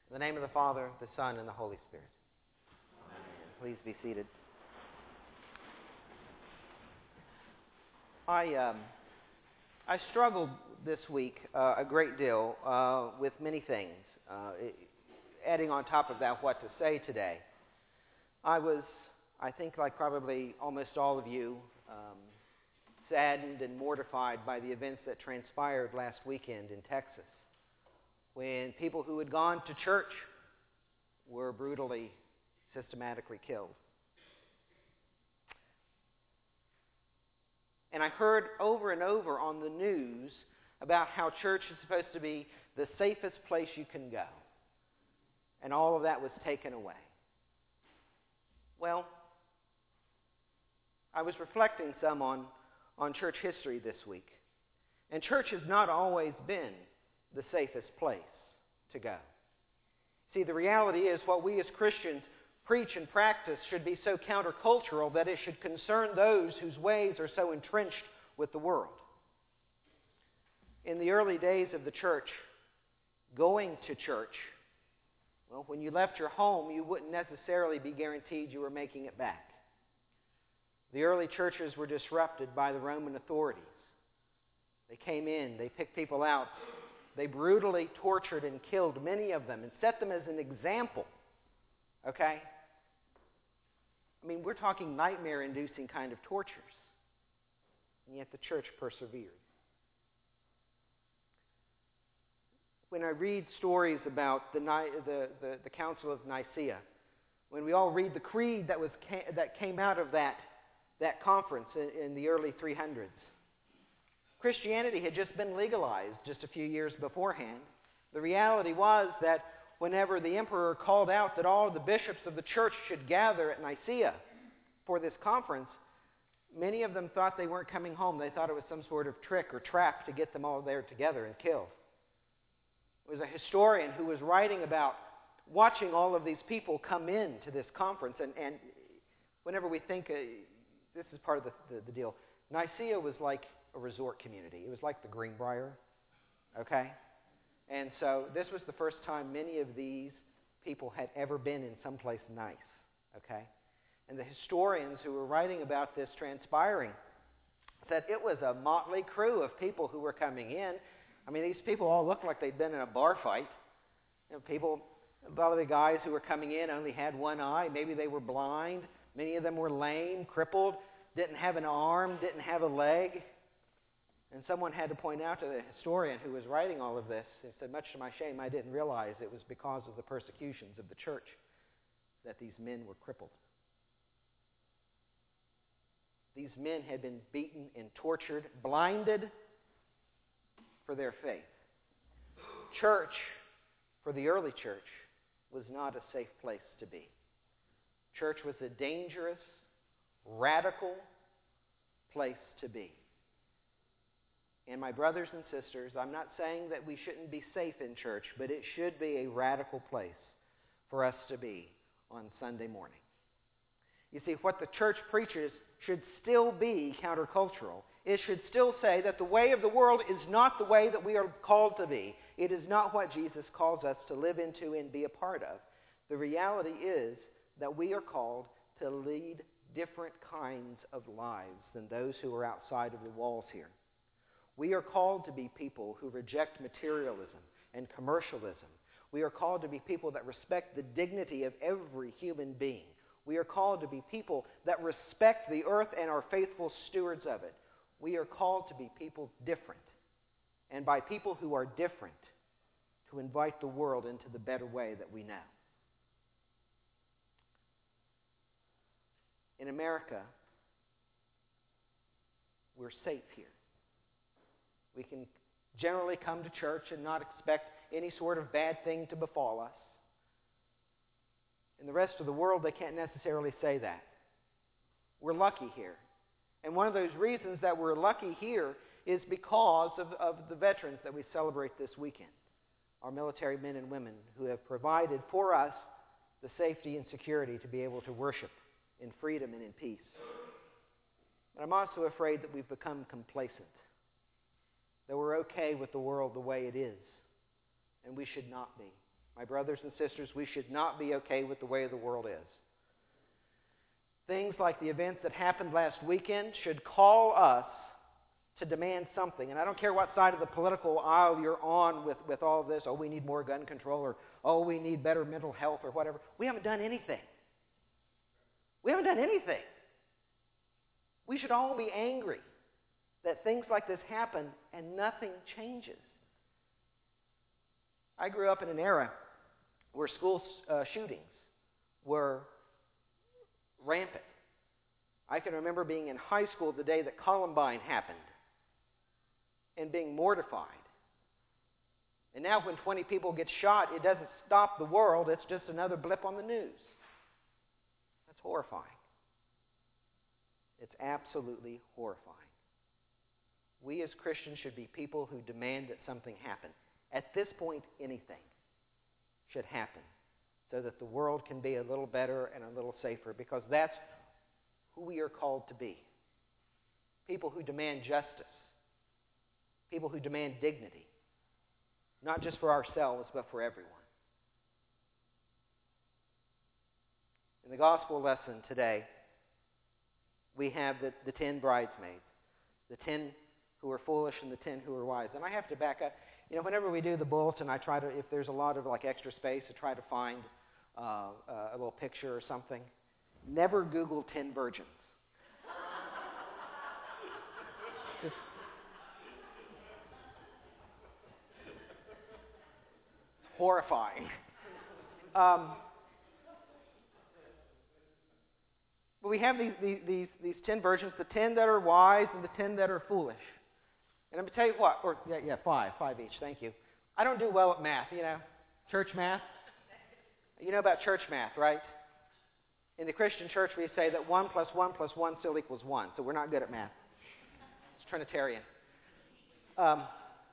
In the name of the Father, the Son, and the Holy Spirit. Amen. Please be seated. I struggled this week a great deal with many things. Adding on top of that, what to say today. I was, I think like probably almost all of you, saddened and mortified by the events that transpired last weekend in Texas, when people who had gone to church were brutally, systematically killed. And I heard over and over on the news about how church is supposed to be the safest place you can go. And all of that was taken away. Well, I was reflecting some on church history this week. And church has not always been the safest place to go. See, the reality is what we as Christians preach and practice should be so countercultural that it should concern those whose ways are so entrenched with the world. In the early days of the church, going to church, well, when you left your home, you wouldn't necessarily be guaranteed you were making it back. The early churches were disrupted by the Roman authorities. They came in, they picked people out, they brutally tortured and killed many of them and set them as an example. Okay? I mean, we're talking nightmare-inducing kind of tortures. And yet the church persevered. When I read stories about the Council of Nicaea, when we all read the creed that came out of that conference in the early 300s, Christianity had just been legalized just a few years beforehand. The reality was that whenever the emperor called out that all the bishops of the church should gather at Nicaea for this conference, many of them thought they weren't coming home. They thought it was some sort of trick or trap to get them all there together and killed. It was a historian who was writing about watching all of these people come in to this conference. And whenever we think, this is part of the deal, Nicaea was like a resort community. It was like the Greenbrier, okay? And so this was the first time many of these people had ever been in someplace nice, okay? And the historians who were writing about this transpiring said it was a motley crew of people who were coming in. I mean, these people all looked like they'd been in a bar fight. You know, a lot of the guys who were coming in only had one eye. Maybe they were blind. Many of them were lame, crippled, didn't have an arm, didn't have a leg. And someone had to point out to the historian who was writing all of this, he said, much to my shame, I didn't realize it was because of the persecutions of the church that these men were crippled. These men had been beaten and tortured, blinded for their faith. Church, for the early church, was not a safe place to be. Church was a dangerous, radical place to be. And my brothers and sisters, I'm not saying that we shouldn't be safe in church, but it should be a radical place for us to be on Sunday morning. You see, what the church preaches should still be countercultural. It should still say that the way of the world is not the way that we are called to be. It is not what Jesus calls us to live into and be a part of. The reality is that we are called to lead different kinds of lives than those who are outside of the walls here. We are called to be people who reject materialism and commercialism. We are called to be people that respect the dignity of every human being. We are called to be people that respect the earth and are faithful stewards of it. We are called to be people different. And by people who are different, to invite the world into the better way that we know. In America, we're safe here. We can generally come to church and not expect any sort of bad thing to befall us. In the rest of the world, they can't necessarily say that. We're lucky here. And one of those reasons that we're lucky here is because of the veterans that we celebrate this weekend. Our military men and women who have provided for us the safety and security to be able to worship in freedom and in peace. But I'm also afraid that we've become complacent. That we're okay with the world the way it is. And we should not be. My brothers and sisters, we should not be okay with the way the world is. Things like the events that happened last weekend should call us to demand something. And I don't care what side of the political aisle you're on with all this. Oh, we need more gun control, or oh, we need better mental health, or whatever. We haven't done anything. We haven't done anything. We should all be angry that things like this happen and nothing changes. I grew up in an era where school shootings were rampant. I can remember being in high school the day that Columbine happened and being mortified. And now when 20 people get shot, it doesn't stop the world. It's just another blip on the news. That's horrifying. It's absolutely horrifying. We as Christians should be people who demand that something happen. At this point, anything should happen so that the world can be a little better and a little safer, because that's who we are called to be. People who demand justice. People who demand dignity. Not just for ourselves, but for everyone. In the gospel lesson today, we have the 10 bridesmaids. The 10 who are foolish and the 10 who are wise. And I have to back up. You know, whenever we do the bulletin, I try to, if there's a lot of like extra space, I try to find a little picture or something. Never Google 10 virgins. Just horrifying. But we have these 10 virgins, the 10 that are wise and the 10 that are foolish. And I'm going to tell you what, or five each, thank you. I don't do well at math, you know, church math. You know about church math, right? In the Christian church, we say that 1 plus 1 plus 1 still equals 1, so we're not good at math. It's Trinitarian. Now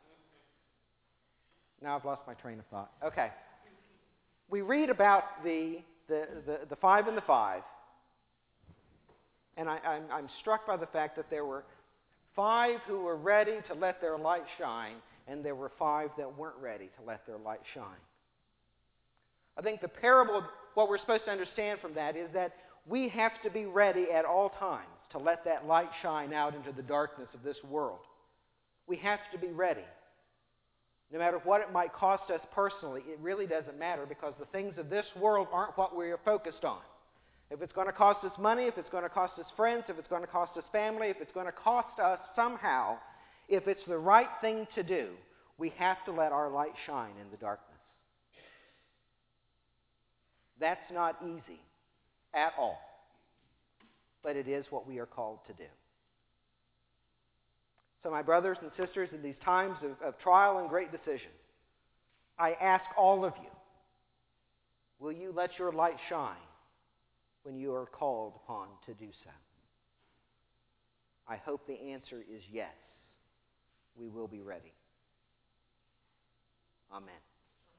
I've lost my train of thought. Okay. We read about the 5 and the 5, and I'm struck by the fact that there were 5 who were ready to let their light shine, and there were 5 that weren't ready to let their light shine. I think the parable, what we're supposed to understand from that is that we have to be ready at all times to let that light shine out into the darkness of this world. We have to be ready. No matter what it might cost us personally, it really doesn't matter, because the things of this world aren't what we are focused on. If it's going to cost us money, if it's going to cost us friends, if it's going to cost us family, if it's going to cost us somehow, if it's the right thing to do, we have to let our light shine in the darkness. That's not easy at all, but it is what we are called to do. So my brothers and sisters, in these times of trial and great decision, I ask all of you, will you let your light shine when you are called upon to do so? I hope the answer is yes. We will be ready. Amen.